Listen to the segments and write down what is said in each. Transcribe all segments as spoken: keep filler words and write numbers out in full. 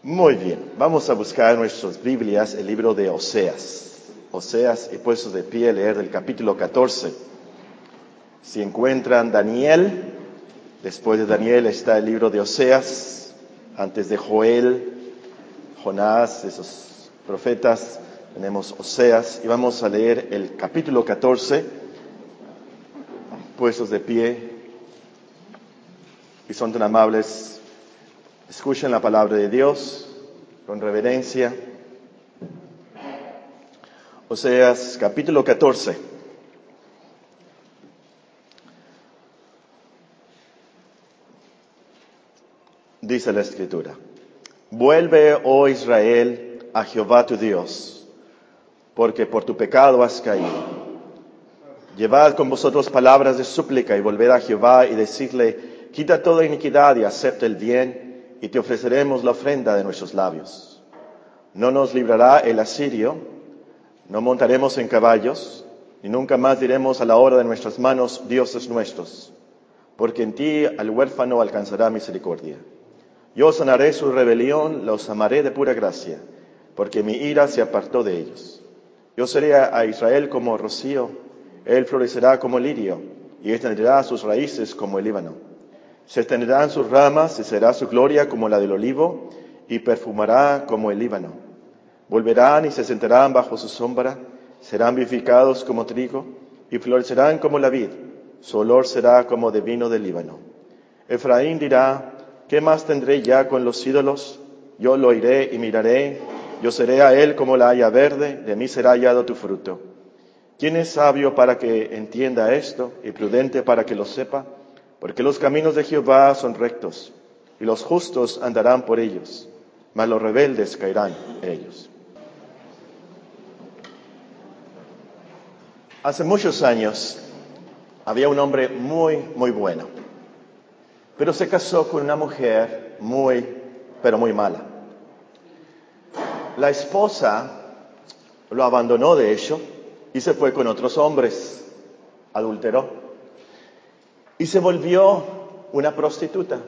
Muy bien, vamos a buscar en nuestras Biblias el libro de Oseas. Oseas, y puestos de pie a leer del capítulo catorce. Si encuentran Daniel, después de Daniel está el libro de Oseas, antes de Joel, Jonás, esos profetas, tenemos Oseas, y vamos a leer el capítulo catorce, puestos de pie, y son tan amables. Escuchen la palabra de Dios con reverencia. Oseas, capítulo catorce. Dice la Escritura: Vuelve, oh Israel, a Jehová tu Dios, porque por tu pecado has caído. Llevad con vosotros palabras de súplica y volved a Jehová y decidle: Quita toda iniquidad y acepta el bien, y te ofreceremos la ofrenda de nuestros labios. No nos librará el asirio, no montaremos en caballos, y nunca más diremos a la obra de nuestras manos: dioses nuestros, porque en ti al huérfano alcanzará misericordia. Yo sanaré su rebelión, los amaré de pura gracia, porque mi ira se apartó de ellos. Yo seré a Israel como rocío, él florecerá como lirio, y extenderá sus raíces como el Líbano. Se extenderán sus ramas y será su gloria como la del olivo, y perfumará como el Líbano. Volverán y se sentarán bajo su sombra, serán vivificados como trigo, y florecerán como la vid, su olor será como de vino del Líbano. Efraín dirá: ¿qué más tendré ya con los ídolos? Yo lo oiré y miraré, yo seré a él como la haya verde, de mí será hallado tu fruto. ¿Quién es sabio para que entienda esto, y prudente para que lo sepa? Porque los caminos de Jehová son rectos, y los justos andarán por ellos, mas los rebeldes caerán en ellos. Hace muchos años había un hombre muy, muy bueno, pero se casó con una mujer muy, pero muy mala. La esposa lo abandonó, de hecho, y se fue con otros hombres, adulteró, y se volvió una prostituta.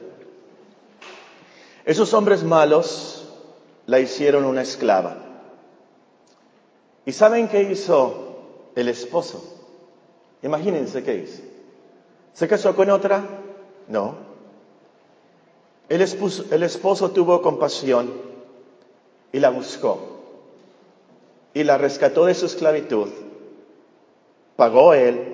Esos hombres malos la hicieron una esclava. ¿Y saben qué hizo el esposo? Imagínense qué hizo. ¿Se casó con otra? No. El esposo, el esposo tuvo compasión y la buscó y la rescató de su esclavitud. Pagó él,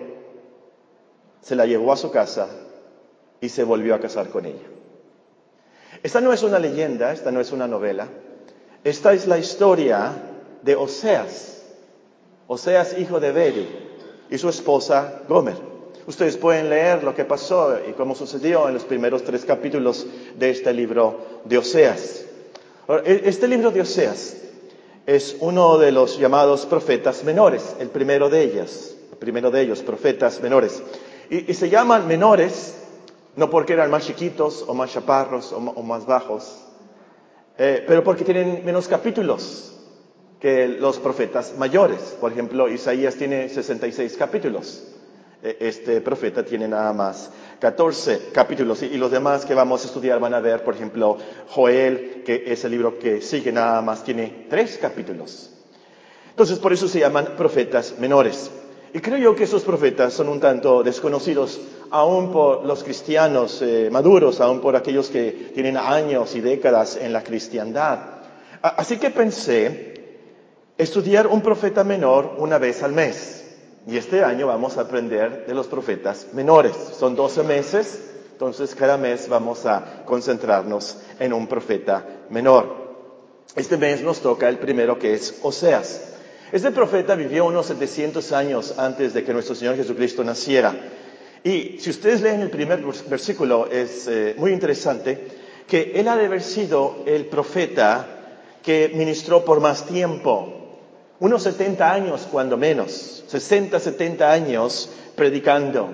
se la llevó a su casa y se volvió a casar con ella. Esta no es una leyenda, esta no es una novela. Esta es la historia de Oseas. Oseas, hijo de Beri, y su esposa Gomer. Ustedes pueden leer lo que pasó y cómo sucedió en los primeros tres capítulos de este libro de Oseas. Este libro de Oseas es uno de los llamados profetas menores, el primero de ellos, el primero de ellos, profetas menores. Y, y se llaman menores no porque eran más chiquitos o más chaparros o, o más bajos, eh, pero porque tienen menos capítulos que los profetas mayores. Por ejemplo, Isaías tiene sesenta y seis capítulos. Este profeta tiene nada más catorce capítulos. Y, y los demás que vamos a estudiar van a ver, por ejemplo, Joel, que es el libro que sigue, nada más tiene tres capítulos. Entonces, por eso se llaman profetas menores. Y creo yo que esos profetas son un tanto desconocidos, aún por los cristianos eh, maduros, aún por aquellos que tienen años y décadas en la cristiandad. Así que pensé estudiar un profeta menor una vez al mes. Y este año vamos a aprender de los profetas menores. Son doce meses, entonces cada mes vamos a concentrarnos en un profeta menor. Este mes nos toca el primero, que es Oseas. Este profeta vivió unos setecientos años antes de que nuestro Señor Jesucristo naciera. Y si ustedes leen el primer versículo, es eh, muy interesante que él ha de haber sido el profeta que ministró por más tiempo. Unos setenta años cuando menos, sesenta, setenta años predicando.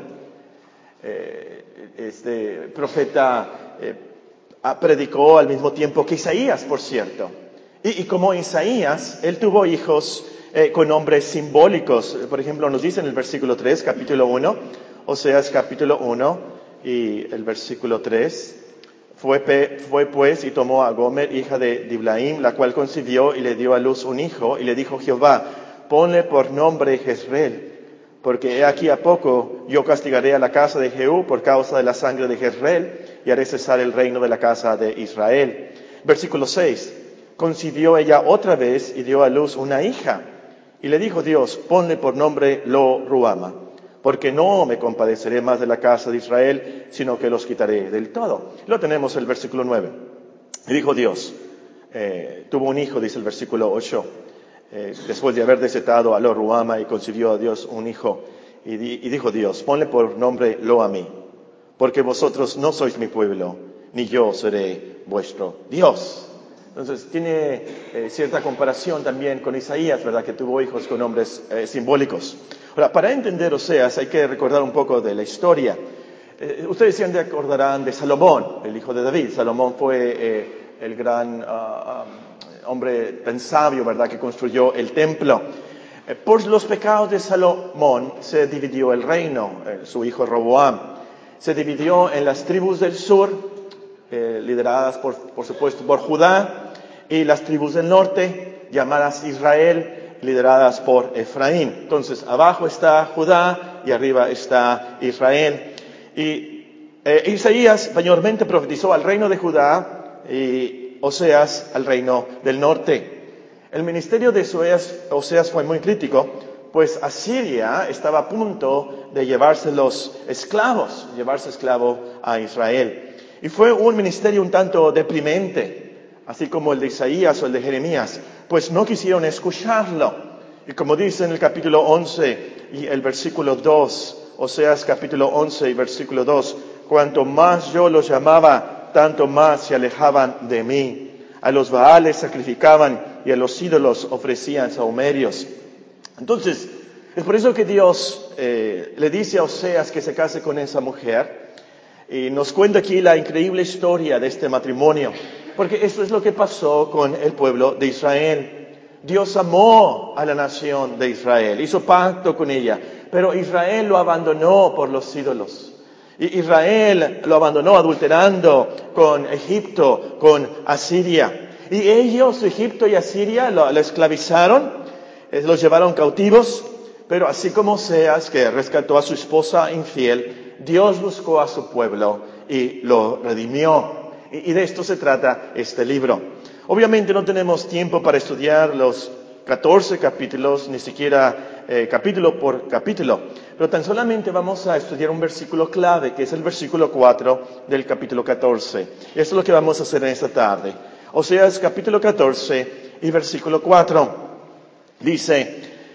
Eh, este profeta eh, predicó al mismo tiempo que Isaías, por cierto. Y, y como Isaías, él tuvo hijos eh, con nombres simbólicos. Por ejemplo, nos dice en el versículo tres, capítulo uno, Oseas capítulo uno y el versículo tres. Fue, pe, fue pues y tomó a Gomer, hija de Diblaim, la cual concibió y le dio a luz un hijo, y le dijo Jehová, ponle por nombre Jezreel, porque he aquí a poco yo castigaré a la casa de Jehú por causa de la sangre de Jezreel, y haré cesar el reino de la casa de Israel. Versículo seis, concibió ella otra vez y dio a luz una hija, y le dijo Dios, ponle por nombre Lo Ruama, porque no me compadeceré más de la casa de Israel, sino que los quitaré del todo. Lo tenemos en el versículo nueve. Y dijo Dios, eh, tuvo un hijo, dice el versículo ocho, eh, después de haber desatado a Lo Ruama y concibió a Dios un hijo, y, di, y dijo Dios, ponle por nombre Lo a mí, porque vosotros no sois mi pueblo, ni yo seré vuestro Dios. Entonces tiene eh, cierta comparación también con Isaías, ¿verdad? Que tuvo hijos con nombres eh, simbólicos. Ahora, para entender Oseas hay que recordar un poco de la historia. Eh, ustedes se acordarán de Salomón, el hijo de David. Salomón fue eh, el gran uh, um, hombre tan sabio, ¿verdad? Que construyó el templo. Eh, por los pecados de Salomón se dividió el reino, eh, su hijo Roboam. Se dividió en las tribus del sur, Eh, lideradas por, por supuesto por Judá, y las tribus del norte, llamadas Israel, lideradas por Efraín. Entonces, abajo está Judá y arriba está Israel. Y eh, Isaías mayormente profetizó al reino de Judá y Oseas al reino del norte. El ministerio de Oseas, Oseas fue muy crítico, pues Asiria estaba a punto de llevarse los esclavos, llevarse esclavo a Israel. Y fue un ministerio un tanto deprimente, así como el de Isaías o el de Jeremías, pues no quisieron escucharlo. Y como dice en el capítulo once y el versículo dos, Oseas capítulo once y versículo dos, cuanto más yo los llamaba, tanto más se alejaban de mí. A los Baales sacrificaban y a los ídolos ofrecían sahumerios. Entonces, es por eso que Dios eh, le dice a Oseas que se case con esa mujer. Y nos cuenta aquí la increíble historia de este matrimonio, porque eso es lo que pasó con el pueblo de Israel. Dios amó a la nación de Israel, hizo pacto con ella, pero Israel lo abandonó por los ídolos. Y Israel lo abandonó adulterando con Egipto, con Asiria. Y ellos, Egipto y Asiria, lo, lo esclavizaron, eh, los llevaron cautivos, pero así como Oseas, que rescató a su esposa infiel, Dios buscó a su pueblo y lo redimió. Y de esto se trata este libro. Obviamente no tenemos tiempo para estudiar los catorce capítulos, ni siquiera eh, capítulo por capítulo, pero tan solamente vamos a estudiar un versículo clave, que es el versículo cuatro del capítulo catorce. Eso es lo que vamos a hacer en esta tarde. Oseas capítulo catorce y versículo cuatro. Dice,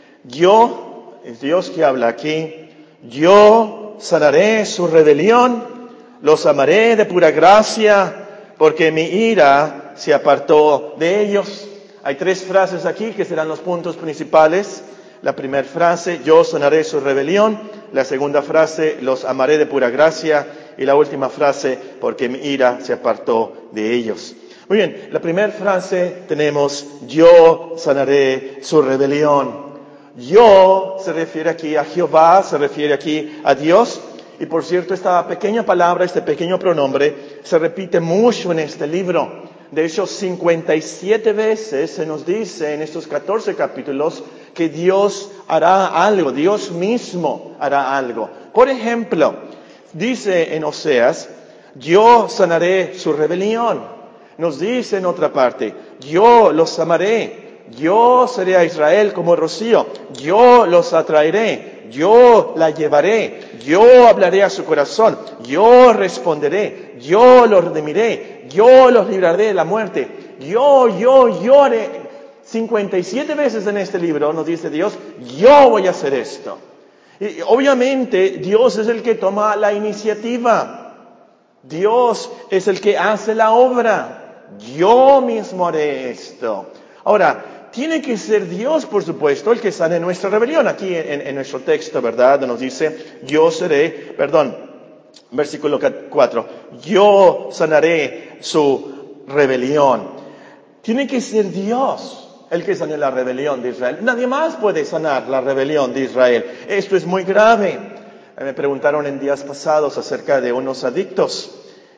yo, es Dios que habla aquí, yo sanaré su rebelión, los amaré de pura gracia, porque mi ira se apartó de ellos. Hay tres frases aquí que serán los puntos principales. La primera frase, yo sanaré su rebelión. La segunda frase, los amaré de pura gracia. Y la última frase, porque mi ira se apartó de ellos. Muy bien, la primera frase tenemos, yo sanaré su rebelión. Yo se refiere aquí a Jehová, se refiere aquí a Dios. Y por cierto, esta pequeña palabra, este pequeño pronombre, se repite mucho en este libro. De hecho, cincuenta y siete veces se nos dice en estos catorce capítulos que Dios hará algo, Dios mismo hará algo. Por ejemplo, dice en Oseas, yo sanaré su rebelión. Nos dice en otra parte, yo los amaré. Yo seré a Israel como rocío, yo los atraeré, yo la llevaré, yo hablaré a su corazón, yo responderé, yo los redimiré, yo los libraré de la muerte, yo, yo, yo haré. cincuenta y siete veces en este libro nos dice Dios, yo voy a hacer esto. Y obviamente Dios es el que toma la iniciativa, Dios es el que hace la obra, yo mismo haré esto. Ahora, tiene que ser Dios, por supuesto, el que sane nuestra rebelión. Aquí en, en nuestro texto, ¿verdad? Nos dice, yo seré, perdón, versículo cuatro, yo sanaré su rebelión. Tiene que ser Dios el que sane la rebelión de Israel. Nadie más puede sanar la rebelión de Israel. Esto es muy grave. Me preguntaron en días pasados acerca de unos adictos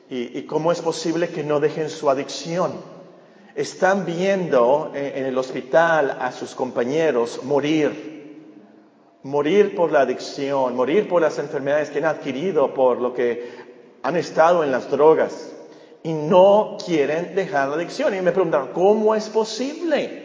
¿Y, y cómo es posible que no dejen su adicción? Están viendo en, en el hospital a sus compañeros morir. Morir por la adicción, morir por las enfermedades que han adquirido, por lo que han estado en las drogas. Y no quieren dejar la adicción. Y me preguntaron, ¿cómo es posible?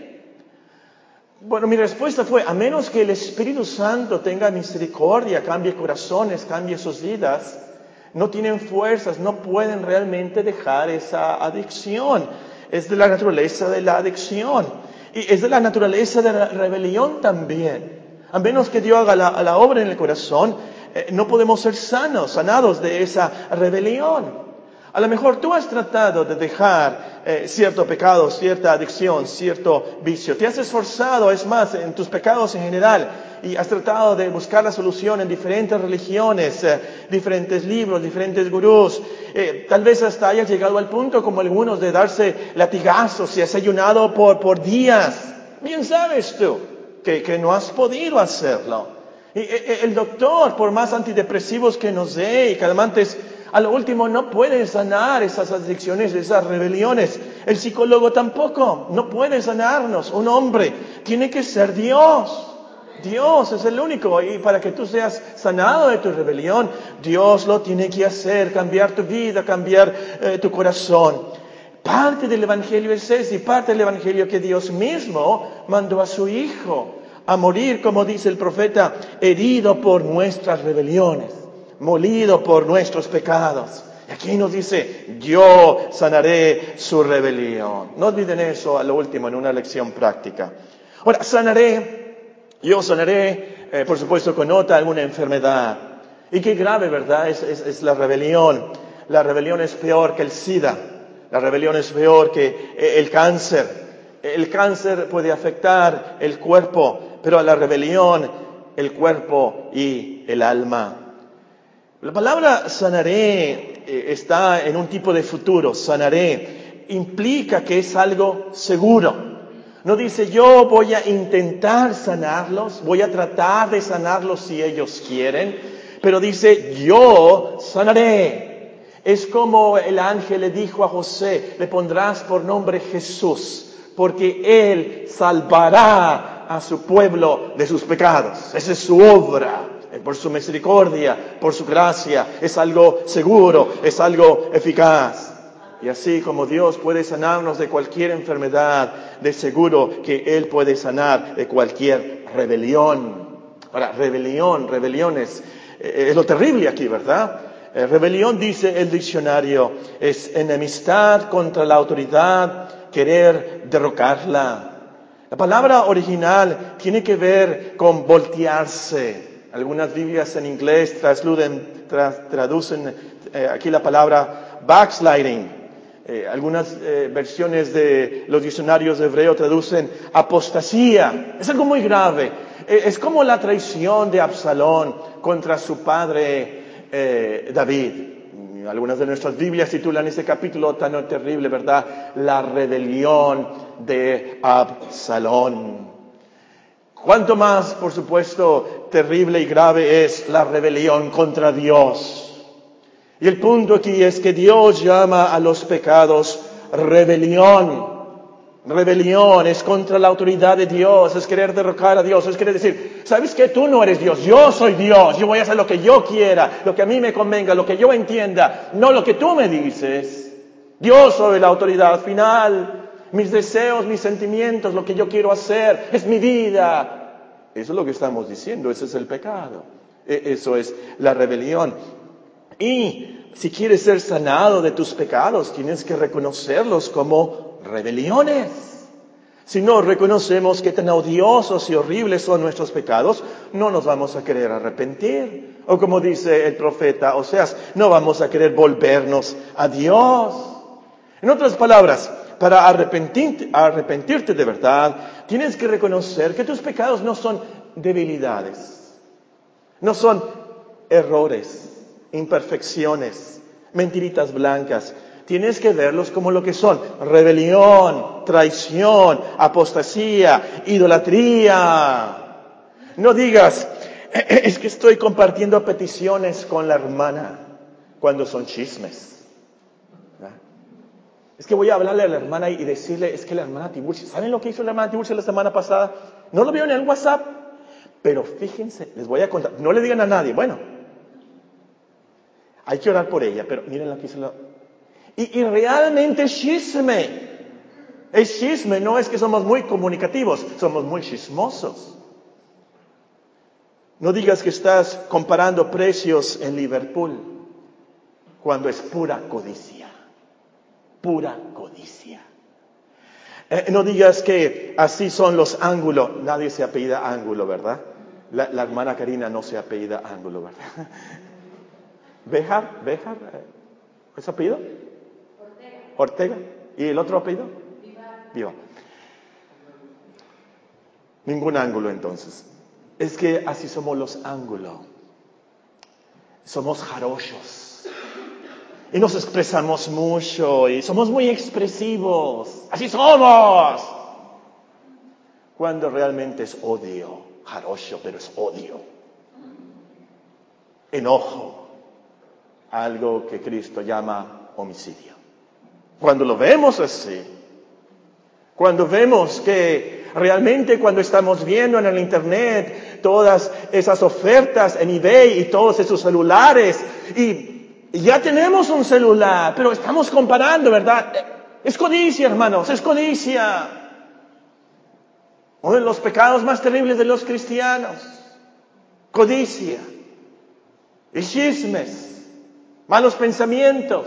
Bueno, mi respuesta fue, a menos que el Espíritu Santo tenga misericordia, cambie corazones, cambie sus vidas, no tienen fuerzas, no pueden realmente dejar esa adicción. Es de la naturaleza de la adicción. Y es de la naturaleza de la rebelión también. A menos que Dios haga la, la obra en el corazón, eh, no podemos ser sanos, sanados de esa rebelión. A lo mejor tú has tratado de dejar eh, cierto pecado, cierta adicción, cierto vicio. Te has esforzado, es más, en tus pecados en general. Y has tratado de buscar la solución en diferentes religiones, eh, diferentes libros, diferentes gurús. Eh, tal vez hasta hayas llegado al punto, como algunos, de darse latigazos y has ayunado por, por días. Bien sabes tú que, que no has podido hacerlo. Y, eh, el doctor, por más antidepresivos que nos dé y calmantes, a lo último no puede sanar esas adicciones, esas rebeliones. El psicólogo tampoco, no puede sanarnos. Un hombre tiene que ser Dios. Dios es el único. Y para que tú seas sanado de tu rebelión, Dios lo tiene que hacer, cambiar tu vida, cambiar eh, tu corazón. Parte del Evangelio es ese, y parte del Evangelio que Dios mismo mandó a su Hijo a morir, como dice el profeta, herido por nuestras rebeliones, molido por nuestros pecados. Y aquí nos dice, yo sanaré su rebelión. No olviden eso a lo último en una lección práctica. Ahora, sanaré, yo sanaré, eh, por supuesto, connota alguna enfermedad. Y qué grave, ¿verdad? Es, es, es la rebelión. La rebelión es peor que el SIDA. La rebelión es peor que eh, el cáncer. El cáncer puede afectar el cuerpo, pero la rebelión, el cuerpo y el alma. La palabra sanaré eh, está en un tipo de futuro. Sanaré implica que es algo seguro. No dice yo voy a intentar sanarlos, voy a tratar de sanarlos si ellos quieren, pero dice yo sanaré. Es como el ángel le dijo a José, le pondrás por nombre Jesús, porque Él salvará a su pueblo de sus pecados. Esa es su obra. Por su misericordia, por su gracia, es algo seguro, es algo eficaz. Y así como Dios puede sanarnos de cualquier enfermedad, de seguro que Él puede sanar de cualquier rebelión. Ahora, rebelión, rebeliones, eh, es lo terrible aquí, ¿verdad? Eh, rebelión, dice el diccionario, es enemistad contra la autoridad, querer derrocarla. La palabra original tiene que ver con voltearse. Algunas Biblias en inglés traducen, tra, traducen eh, aquí la palabra backsliding. Eh, algunas eh, versiones de los diccionarios de hebreo traducen apostasía. Es algo muy grave. Eh, es como la traición de Absalón contra su padre eh, David. Algunas de nuestras Biblias titulan este capítulo tan terrible, ¿verdad? La rebelión de Absalón. Cuánto más, por supuesto, terrible y grave es la rebelión contra Dios. Y el punto aquí es que Dios llama a los pecados rebelión. Rebelión es contra la autoridad de Dios, es querer derrocar a Dios, es querer decir, ¿sabes qué? Tú no eres Dios, yo soy Dios, yo voy a hacer lo que yo quiera, lo que a mí me convenga, lo que yo entienda, no lo que tú me dices. Dios soy la autoridad final. Mis deseos, mis sentimientos, lo que yo quiero hacer, es mi vida. Eso es lo que estamos diciendo, ese es el pecado. Eso es la rebelión. Y si quieres ser sanado de tus pecados, tienes que reconocerlos como rebeliones. Si no reconocemos que tan odiosos y horribles son nuestros pecados, no nos vamos a querer arrepentir. O como dice el profeta Oseas, no vamos a querer volvernos a Dios. En otras palabras, para arrepentir, arrepentirte de verdad, tienes que reconocer que tus pecados no son debilidades, no son errores, imperfecciones, mentiritas blancas. Tienes que verlos como lo que son: rebelión, traición, apostasía, idolatría. No digas, es que estoy compartiendo peticiones con la hermana, cuando son chismes. Es que voy a hablarle a la hermana y decirle, es que la hermana Tiburcia, ¿saben lo que hizo la hermana Tiburcia la semana pasada? No lo vieron en el WhatsApp, pero fíjense, les voy a contar, no le digan a nadie, bueno, hay que orar por ella, pero miren lo que hizo la... Y, y realmente es chisme, es chisme, no es que somos muy comunicativos, somos muy chismosos. No digas que estás comparando precios en Liverpool, cuando es pura codicia. Pura codicia. Eh, no digas que así son los Ángulo. Nadie se apellida Ángulo, ¿verdad? La, la hermana Karina no se apellida Ángulo, ¿verdad? ¿Bejar? ¿Bejar? ¿Es apellido? Ortega. ¿Ortega? ¿Y el otro apellido? Vivar. Vivar. Ningún Ángulo entonces. Es que así somos los Ángulo. Somos jarochos. Y nos expresamos mucho y somos muy expresivos. ¡Así somos! Cuando realmente es odio. Jarocho, pero es odio. Enojo. Algo que Cristo llama homicidio. Cuando lo vemos así, cuando vemos que realmente cuando estamos viendo en el internet todas esas ofertas en eBay y todos esos celulares y Y ya tenemos un celular, pero estamos comparando, ¿verdad? Es codicia, hermanos, es codicia. Uno de los pecados más terribles de los cristianos. Codicia. Y chismes. Malos pensamientos.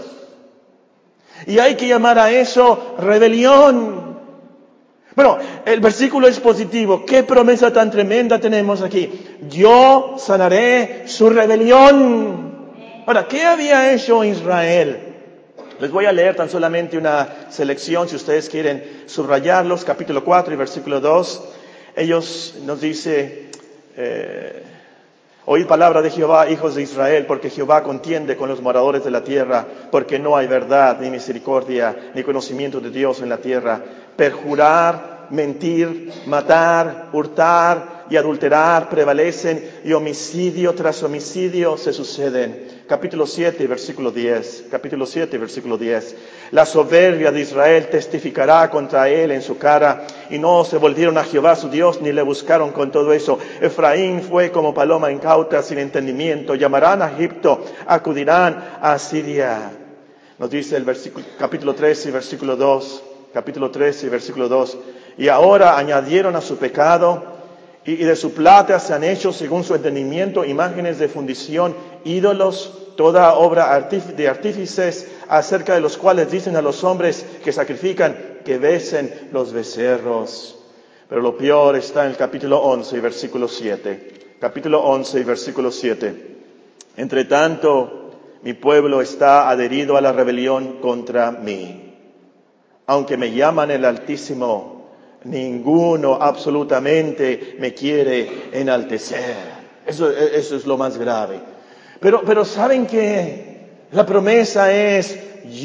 Y hay que llamar a eso rebelión. Bueno, el versículo es positivo. ¿Qué promesa tan tremenda tenemos aquí? Yo sanaré su rebelión. Ahora, ¿qué había hecho Israel? Les voy a leer tan solamente una selección, si ustedes quieren subrayarlos, capítulo cuatro y versículo dos. Ellos nos dice, eh, oíd palabra de Jehová, hijos de Israel, porque Jehová contiende con los moradores de la tierra, porque no hay verdad, ni misericordia, ni conocimiento de Dios en la tierra. Perjurar, mentir, matar, hurtar y adulterar prevalecen, y homicidio tras homicidio se suceden. Capítulo siete, versículo diez. Capítulo siete, versículo diez. La soberbia de Israel testificará contra él en su cara, y no se volvieron a Jehová su Dios, ni le buscaron con todo eso. Efraín fue como paloma incauta, sin entendimiento. Llamarán a Egipto, acudirán a Siria. Nos dice el versículo, capítulo trece, versículo dos. Capítulo trece, versículo dos. Y ahora añadieron a su pecado, y de su plata se han hecho, según su entendimiento, imágenes de fundición, ídolos, toda obra de artífices, acerca de los cuales dicen a los hombres que sacrifican, que besen los becerros. Pero lo peor está en el capítulo once y versículo siete. Capítulo once y versículo siete. Entre tanto, mi pueblo está adherido a la rebelión contra mí. Aunque me llaman el Altísimo, ninguno absolutamente me quiere enaltecer. Eso, eso es lo más grave. Pero, pero ¿saben qué? La promesa es,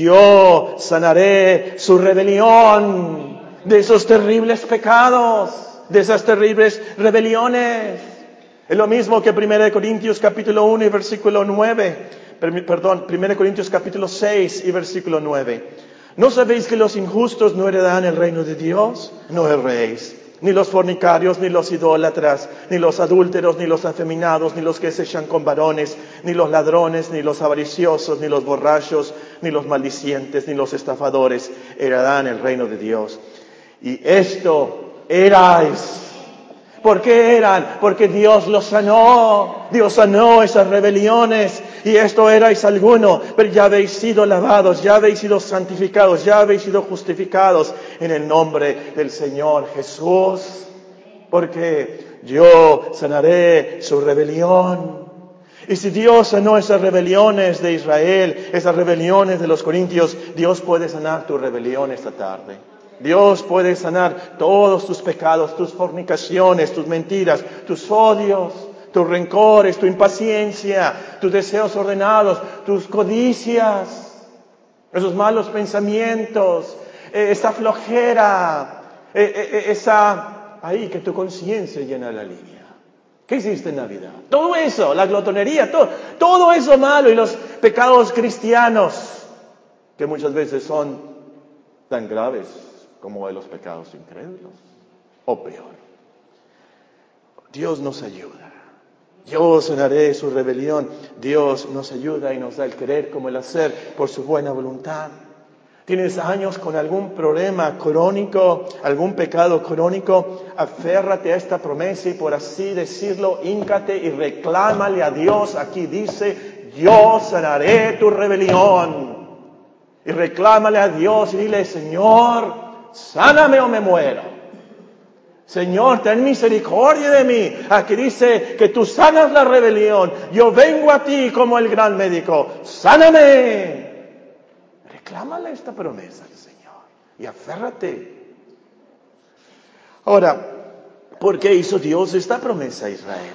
yo sanaré su rebelión de esos terribles pecados, de esas terribles rebeliones. Es lo mismo que primera de Corintios capítulo uno y versículo nueve. Perdón, primera de Corintios capítulo seis y versículo nueve. ¿No sabéis que los injustos no heredarán el reino de Dios? No erréis. Ni los fornicarios, ni los idólatras, ni los adúlteros, ni los afeminados, ni los que se echan con varones, ni los ladrones, ni los avariciosos, ni los borrachos, ni los maldicientes, ni los estafadores heredarán el reino de Dios. Y esto erais. ¿Por qué eran? Porque Dios los sanó. Dios sanó esas rebeliones. Y esto erais alguno, pero ya habéis sido lavados, ya habéis sido santificados, ya habéis sido justificados en el nombre del Señor Jesús. Porque yo sanaré su rebelión. Y si Dios sanó esas rebeliones de Israel, esas rebeliones de los corintios, Dios puede sanar tu rebelión esta tarde. Dios puede sanar todos tus pecados, tus fornicaciones, tus mentiras, tus odios, tus rencores, tu impaciencia, tus deseos ordenados, tus codicias, esos malos pensamientos, eh, esa flojera, eh, eh, esa, ahí que tu conciencia llena la línea. ¿Qué hiciste en Navidad? Todo eso, la glotonería, todo, todo eso malo y los pecados cristianos, que muchas veces son tan graves como de los pecados incrédulos, o peor. Dios nos ayuda. Yo sanaré su rebelión. Dios nos ayuda y nos da el querer como el hacer por su buena voluntad. ¿Tienes años con algún problema crónico, algún pecado crónico? Aférrate a esta promesa y, por así decirlo, híncate y reclámale a Dios. Aquí dice, yo sanaré tu rebelión. Y reclámale a Dios y dile, Señor, sáname o me muero. Señor, ten misericordia de mí. Aquí dice que tú sanas la rebelión. Yo vengo a ti como el gran médico. ¡Sáname! Reclámale esta promesa al Señor y aférrate. Ahora, ¿por qué hizo Dios esta promesa a Israel?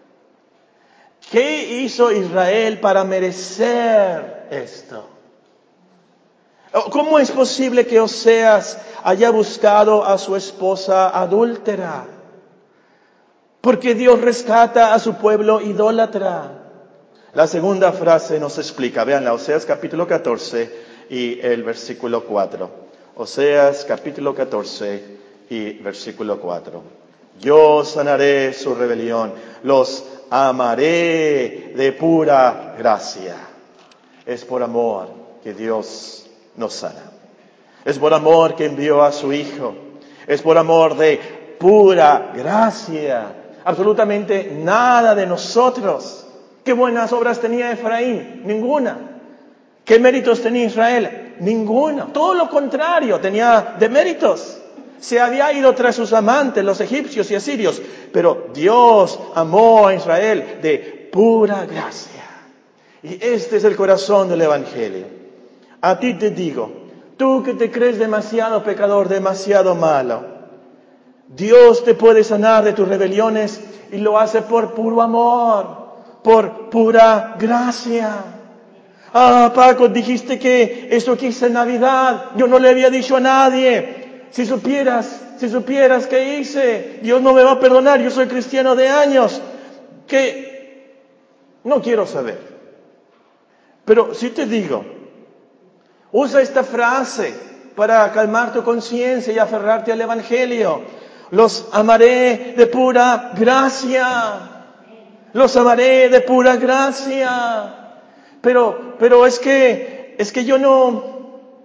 ¿Qué hizo Israel para merecer esto? ¿Cómo es posible que Oseas haya buscado a su esposa adúltera? Porque Dios rescata a su pueblo idólatra. La segunda frase nos explica, vean, Oseas capítulo catorce y el versículo cuatro. Oseas capítulo catorce y versículo cuatro. Yo sanaré su rebelión, los amaré de pura gracia. Es por amor que Dios nos sana. Es por amor que envió a su Hijo. Es por amor de pura gracia. Absolutamente nada de nosotros. ¿Qué buenas obras tenía Efraín? Ninguna. ¿Qué méritos tenía Israel? Ninguno. Todo lo contrario, tenía deméritos. Se había ido tras sus amantes, los egipcios y asirios. Pero Dios amó a Israel de pura gracia. Y este es el corazón del Evangelio. A ti te digo, tú que te crees demasiado pecador, demasiado malo, Dios te puede sanar de tus rebeliones y lo hace por puro amor, por pura gracia. Ah, Paco, dijiste que eso quise en Navidad. Yo no le había dicho a nadie. Si supieras, si supieras qué hice, Dios no me va a perdonar. Yo soy cristiano de años. Que no quiero saber. Pero si te digo, usa esta frase para calmar tu conciencia y aferrarte al Evangelio. Los amaré de pura gracia. Los amaré de pura gracia. Pero, pero es que, es que yo no,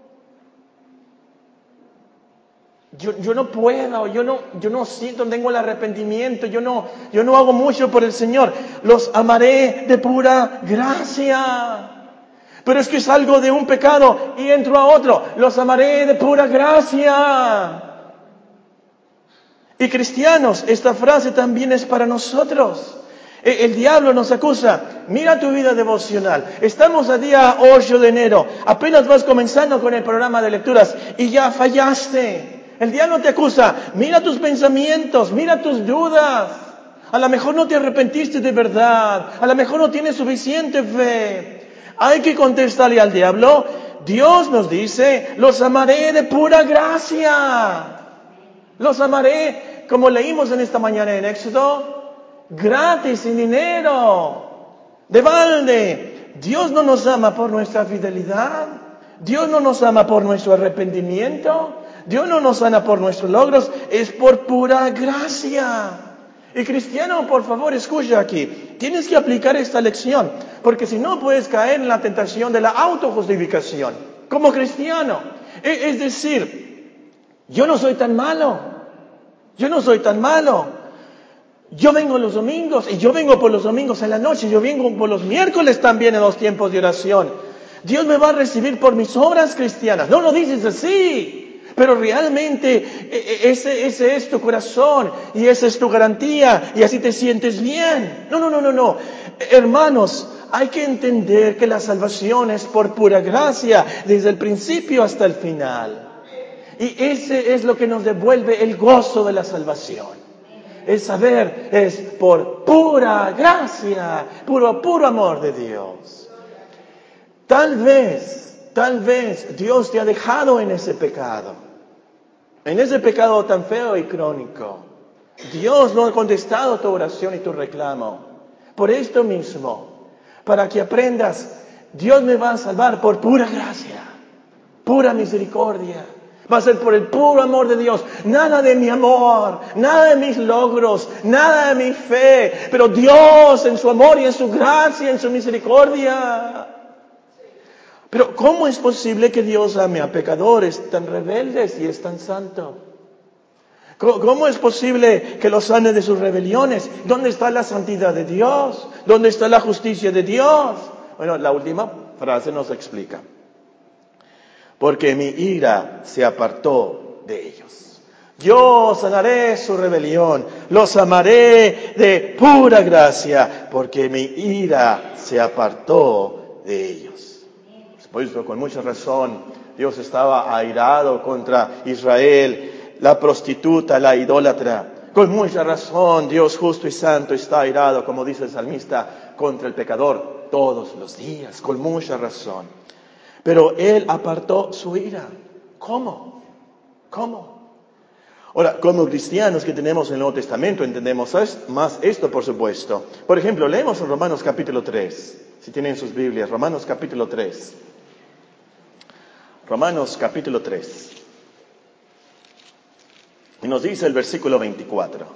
yo, yo no puedo, yo no, yo no siento, no tengo el arrepentimiento, yo no, yo no hago mucho por el Señor. Los amaré de pura gracia. Pero es que salgo de un pecado y entro a otro. Los amaré de pura gracia. Y cristianos, esta frase también es para nosotros. El diablo nos acusa. Mira tu vida devocional. Estamos a día ocho de enero. Apenas vas comenzando con el programa de lecturas y ya fallaste. El diablo te acusa. Mira tus pensamientos, mira tus dudas. A lo mejor no te arrepentiste de verdad. A lo mejor no tienes suficiente fe. Hay que contestarle al diablo. Dios nos dice, los amaré de pura gracia. Los amaré, como leímos en esta mañana en Éxodo, gratis, sin dinero, de balde. Dios no nos ama por nuestra fidelidad. Dios no nos ama por nuestro arrepentimiento. Dios no nos ama por nuestros logros. Es por pura gracia. Y cristiano, por favor, escucha aquí. Tienes que aplicar esta lección, porque si no puedes caer en la tentación de la autojustificación. Como cristiano. Es decir, yo no soy tan malo. Yo no soy tan malo. Yo vengo los domingos, y yo vengo por los domingos en la noche, yo vengo por los miércoles también en los tiempos de oración. Dios me va a recibir por mis obras cristianas. No lo dices así, pero realmente ese, ese es tu corazón, y esa es tu garantía, y así te sientes bien. No, no, no, no, no. Hermanos, hay que entender que la salvación es por pura gracia, desde el principio hasta el final. Y ese es lo que nos devuelve el gozo de la salvación. El saber es por pura gracia, puro, puro amor de Dios. Tal vez, tal vez Dios te ha dejado en ese pecado, en ese pecado tan feo y crónico. Dios no ha contestado tu oración y tu reclamo. Por esto mismo, para que aprendas, Dios me va a salvar por pura gracia, pura misericordia. Va a ser por el puro amor de Dios. Nada de mi amor, nada de mis logros, nada de mi fe. Pero Dios en su amor y en su gracia, en su misericordia. Pero ¿cómo es posible que Dios ame a pecadores tan rebeldes y es tan santo? ¿Cómo es posible que los sane de sus rebeliones? ¿Dónde está la santidad de Dios? ¿Dónde está la justicia de Dios? Bueno, la última frase nos explica. Porque mi ira se apartó de ellos. Yo sanaré su rebelión, los amaré de pura gracia, porque mi ira se apartó de ellos. Por eso, con mucha razón, Dios estaba airado contra Israel, la prostituta, la idólatra. Con mucha razón, Dios justo y santo está airado, como dice el salmista, contra el pecador todos los días, con mucha razón. Pero Él apartó su ira. ¿Cómo? ¿Cómo? Ahora, como cristianos que tenemos el Nuevo Testamento, entendemos más esto, por supuesto. Por ejemplo, leemos en Romanos capítulo tres, si tienen sus Biblias, Romanos capítulo tres. Romanos capítulo tres. Y nos dice el versículo veinticuatro.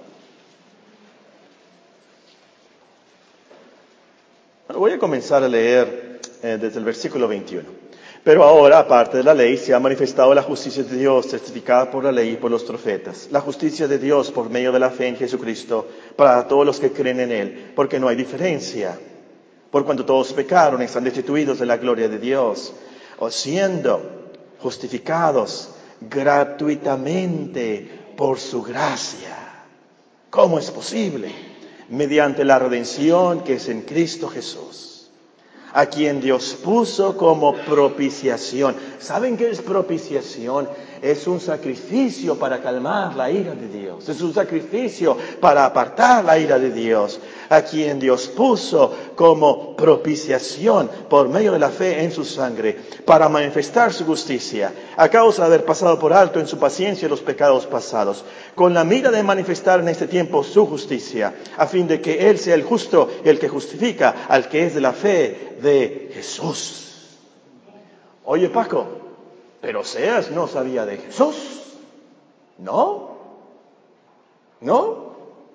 Bueno, voy a comenzar a leer eh, desde el versículo veintiuno. Pero ahora, aparte de la ley, se ha manifestado la justicia de Dios, testificada por la ley y por los profetas. La justicia de Dios por medio de la fe en Jesucristo, para todos los que creen en Él, porque no hay diferencia. Por cuanto todos pecaron y están destituidos de la gloria de Dios, o siendo justificados gratuitamente por su gracia. ¿Cómo es posible? Mediante la redención que es en Cristo Jesús, a quien Dios puso como propiciación. ¿Saben qué es propiciación? Es un sacrificio para calmar la ira de Dios. Es un sacrificio para apartar la ira de Dios. A quien Dios puso como propiciación por medio de la fe en su sangre, para manifestar su justicia, a causa de haber pasado por alto en su paciencia los pecados pasados, con la mira de manifestar en este tiempo su justicia, a fin de que Él sea el justo y el que justifica al que es de la fe de Jesús. Oye, Paco, pero Oseas no sabía de Jesús. ¿No? ¿No?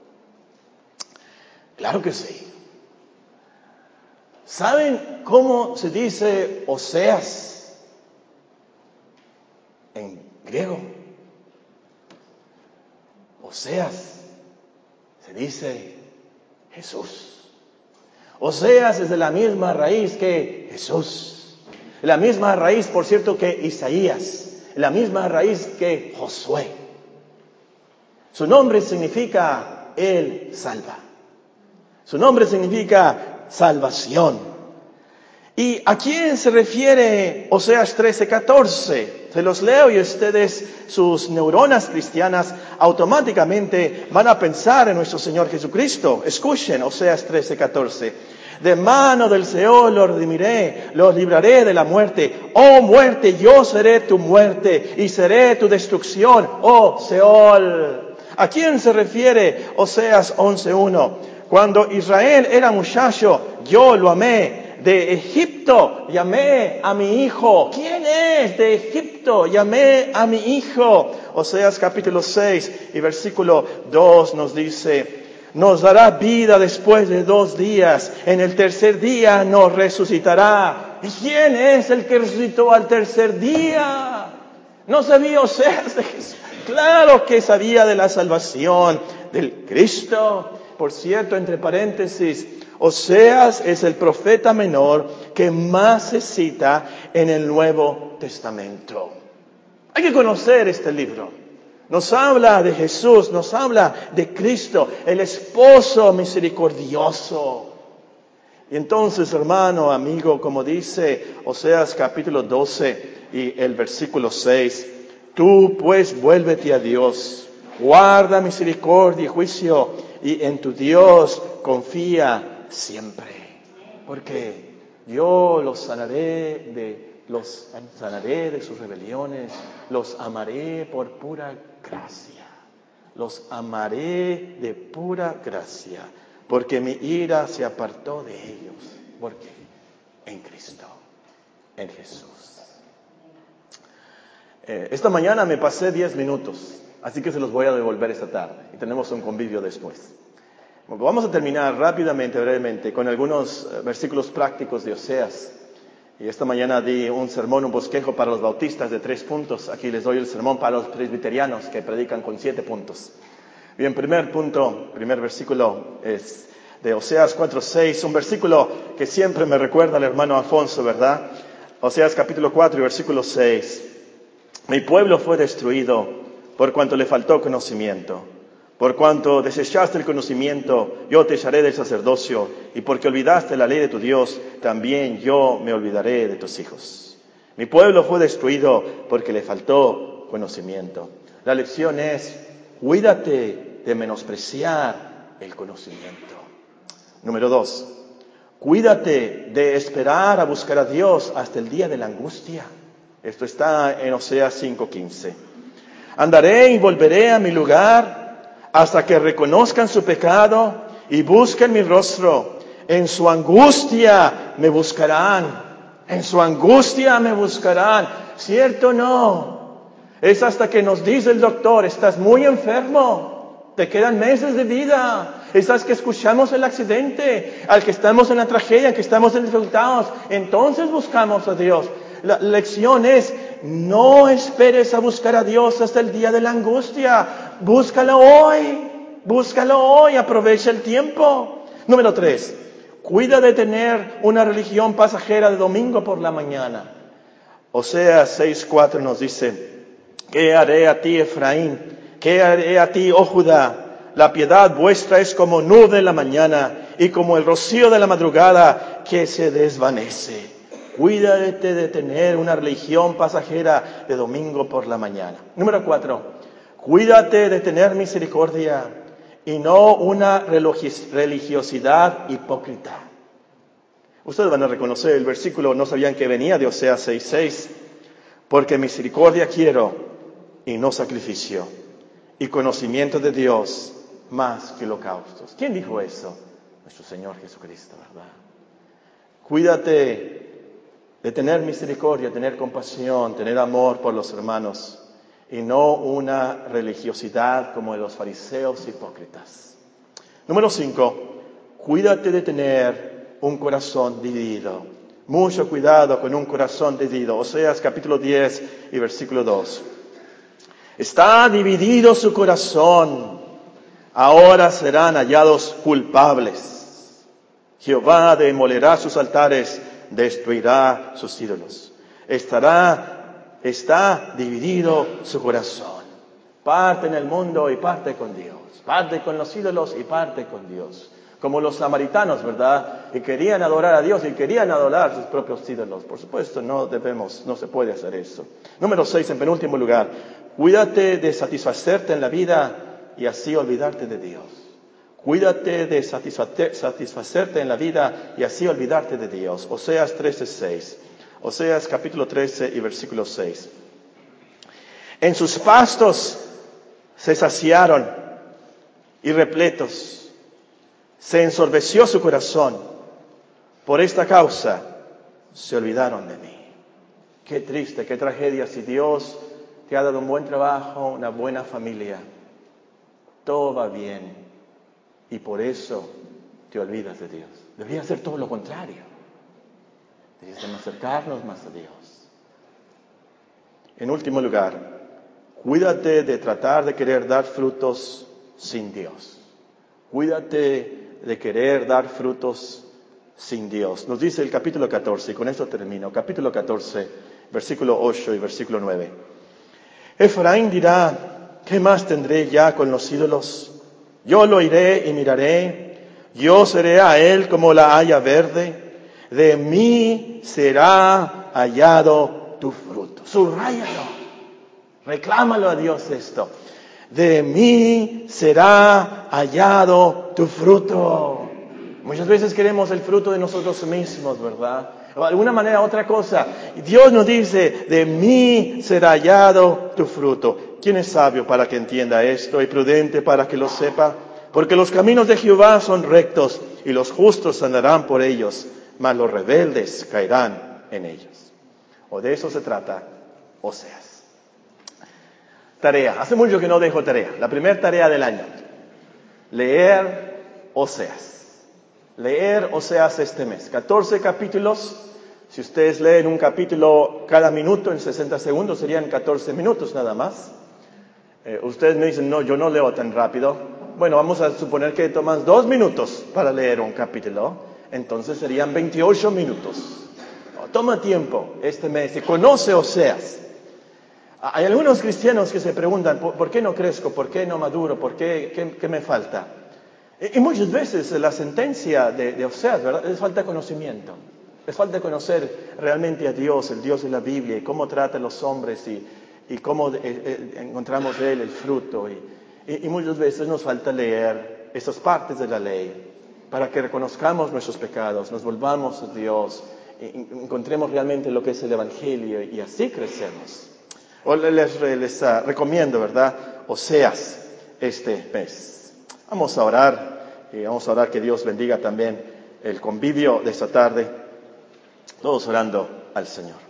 Claro que sí. ¿Saben cómo se dice Oseas en griego? Oseas se dice Jesús. Oseas es de la misma raíz que Jesús. La misma raíz, por cierto, que Isaías. La misma raíz que Josué. Su nombre significa Él salva. Su nombre significa salvación. ¿Y a quién se refiere Oseas trece catorce? Se los leo y ustedes, sus neuronas cristianas, automáticamente van a pensar en nuestro Señor Jesucristo. Escuchen, Oseas trece catorce. De mano del Seol los redimiré, los libraré de la muerte. Oh muerte, yo seré tu muerte y seré tu destrucción, oh Seol. ¿A quién se refiere Oseas once uno? Cuando Israel era muchacho, yo lo amé. De Egipto llamé a mi hijo. ¿Quién es de Egipto? Llamé a mi hijo. Oseas capítulo seis y versículo dos nos dice: nos dará vida después de dos días. En el tercer día nos resucitará. ¿Y quién es el que resucitó al tercer día? ¿No sabía Oseas de Jesús? Claro que sabía de la salvación del Cristo. Por cierto, entre paréntesis, Oseas es el profeta menor que más se cita en el Nuevo Testamento. Hay que conocer este libro. Nos habla de Jesús, nos habla de Cristo, el esposo misericordioso. Y entonces, hermano, amigo, como dice Oseas capítulo doce y el versículo seis, tú pues vuélvete a Dios, guarda misericordia y juicio, y en tu Dios confía siempre. Porque yo los sanaré de, los sanaré de sus rebeliones, los amaré por pura gracia. Los amaré de pura gracia, porque mi ira se apartó de ellos. ¿Por qué? En Cristo, en Jesús. Eh, esta mañana me pasé diez minutos, así que se los voy a devolver esta tarde y tenemos un convivio después. Vamos a terminar rápidamente, brevemente, con algunos versículos prácticos de Oseas. Y esta mañana di un sermón, un bosquejo para los bautistas de tres puntos. Aquí les doy el sermón para los presbiterianos que predican con siete puntos. Bien, primer punto, primer versículo es de Oseas cuatro seis, un versículo que siempre me recuerda al hermano Alfonso, ¿verdad? Oseas capítulo cuatro y versículo seis. Mi pueblo fue destruido por cuanto le faltó conocimiento. Por cuanto desechaste el conocimiento, yo te echaré del sacerdocio, y porque olvidaste la ley de tu Dios, también yo me olvidaré de tus hijos. Mi pueblo fue destruido porque le faltó conocimiento. La lección es, cuídate de menospreciar el conocimiento. Número dos, cuídate de esperar a buscar a Dios hasta el día de la angustia. Esto está en Oseas cinco quince. Andaré y volveré a mi lugar hasta que reconozcan su pecado y busquen mi rostro. En su angustia me buscarán. En su angustia me buscarán. ¿Cierto o no? Es hasta que nos dice el doctor, estás muy enfermo, te quedan meses de vida. Es hasta que escuchamos el accidente, al que estamos en la tragedia, al que estamos en dificultades. Entonces buscamos a Dios. La lección es, no esperes a buscar a Dios hasta el día de la angustia. Búscalo hoy. Búscalo hoy. Aprovecha el tiempo. Número tres. Cuida de tener una religión pasajera de domingo por la mañana. Oseas seis cuatro nos dice, ¿qué haré a ti, Efraín? ¿Qué haré a ti, oh Judá? La piedad vuestra es como nube en la mañana y como el rocío de la madrugada que se desvanece. Cuídate de tener una religión pasajera de domingo por la mañana. Número cuatro, cuídate de tener misericordia y no una religiosidad hipócrita. Ustedes van a reconocer el versículo, no sabían que venía de Oseas seis seis, porque misericordia quiero y no sacrificio, y conocimiento de Dios más que holocaustos. ¿Quién dijo eso? Nuestro Señor Jesucristo, ¿verdad? Cuídate de tener misericordia, tener compasión, tener amor por los hermanos y no una religiosidad como de los fariseos hipócritas. Número cinco, cuídate de tener un corazón dividido. Mucho cuidado con un corazón dividido. Oseas capítulo diez y versículo dos. Está dividido su corazón, ahora serán hallados culpables. Jehová demolerá sus altares, destruirá sus ídolos. Estará, está dividido su corazón. Parte en el mundo y parte con Dios. Parte con los ídolos y parte con Dios. Como los samaritanos, ¿verdad? Y querían adorar a Dios y querían adorar sus propios ídolos. Por supuesto, no debemos, no se puede hacer eso. Número seis, en penúltimo lugar. Cuídate de satisfacerte en la vida y así olvidarte de Dios. Cuídate de satisfacerte en la vida y así olvidarte de Dios. Oseas trece seis. Oseas capítulo trece y versículo seis. En sus pastos se saciaron y repletos. Se ensorbeció su corazón. Por esta causa se olvidaron de mí. Qué triste, qué tragedia si Dios te ha dado un buen trabajo, una buena familia. Todo va bien. Y por eso te olvidas de Dios. Debería ser todo lo contrario. Deberíamos acercarnos más a Dios. En último lugar, cuídate de tratar de querer dar frutos sin Dios. Cuídate de querer dar frutos sin Dios. Nos dice el capítulo catorce, y con esto termino. Capítulo catorce, versículo ocho y versículo nueve. Efraín dirá, ¿qué más tendré ya con los ídolos? Yo lo iré y miraré, yo seré a él como la haya verde, de mí será hallado tu fruto. Subráyalo, reclámalo a Dios esto. De mí será hallado tu fruto. Muchas veces queremos el fruto de nosotros mismos, ¿verdad? O de alguna manera otra cosa. Y Dios nos dice, de mí será hallado tu fruto. ¿Quién es sabio para que entienda esto y prudente para que lo sepa? Porque los caminos de Jehová son rectos y los justos andarán por ellos, mas los rebeldes caerán en ellos. O de eso se trata Oseas. tarea. Hace mucho que no dejo tarea. La primera tarea del año. Leer Oseas. Leer Oseas este mes. catorce capítulos. Si ustedes leen un capítulo cada minuto en sesenta segundos, serían catorce minutos nada más. Eh, ustedes me dicen, no, yo no leo tan rápido. Bueno, vamos a suponer que tomas dos minutos para leer un capítulo. Entonces serían veintiocho minutos. No, toma tiempo este mes y conoce Oseas. Hay algunos cristianos que se preguntan, ¿por, ¿por qué no crezco? ¿Por qué no maduro? ¿Por qué, qué, qué me falta? Y, y muchas veces la sentencia de, de Oseas, ¿verdad?, es falta de conocimiento. Es falta de conocer realmente a Dios, el Dios de la Biblia, y cómo trata a los hombres, y, y cómo eh, eh, encontramos de Él el fruto. Y, y, y muchas veces nos falta leer esas partes de la ley para que reconozcamos nuestros pecados, nos volvamos a Dios, y, y encontremos realmente lo que es el Evangelio, y así crecemos. O les, les uh, recomiendo, ¿verdad?, Oseas este mes. Vamos a orar, y vamos a orar que Dios bendiga también el convivio de esta tarde, todos orando al Señor.